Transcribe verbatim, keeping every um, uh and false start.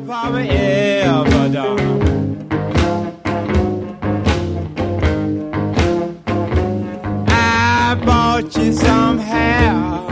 probably ever done. I bought you some hair.